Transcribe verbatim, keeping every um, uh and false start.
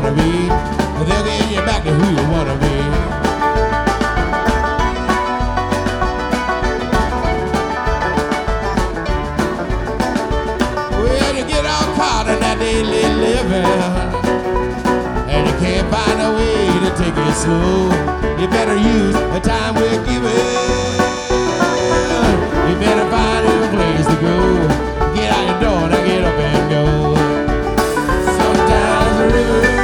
wanna be. They'll get you back to who you wanna be. Well, you get all caught in that daily living, and you can't find a way to take it slow. You better use the time we're given.